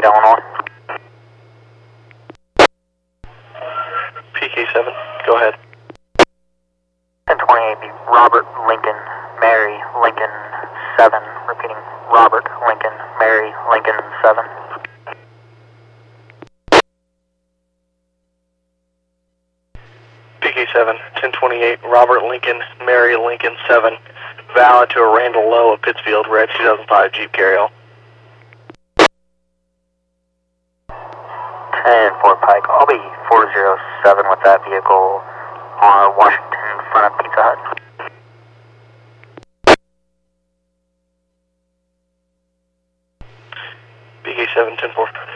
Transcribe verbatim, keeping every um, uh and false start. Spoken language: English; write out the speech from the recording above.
twenty-eight, Illinois. P K seven, go ahead. ten twenty-eight, Robert Lincoln, Mary Lincoln seven. Repeating, Robert Lincoln, Mary Lincoln seven. P K seven, ten twenty-eight, Robert Lincoln, Mary Lincoln seven. Valid to a Randall Lowe of Pittsfield, red two thousand five Jeep Carryall. ten four Pike, I'll be four zero seven with that vehicle on Washington in front of Pizza Hut. P K seven, ten four.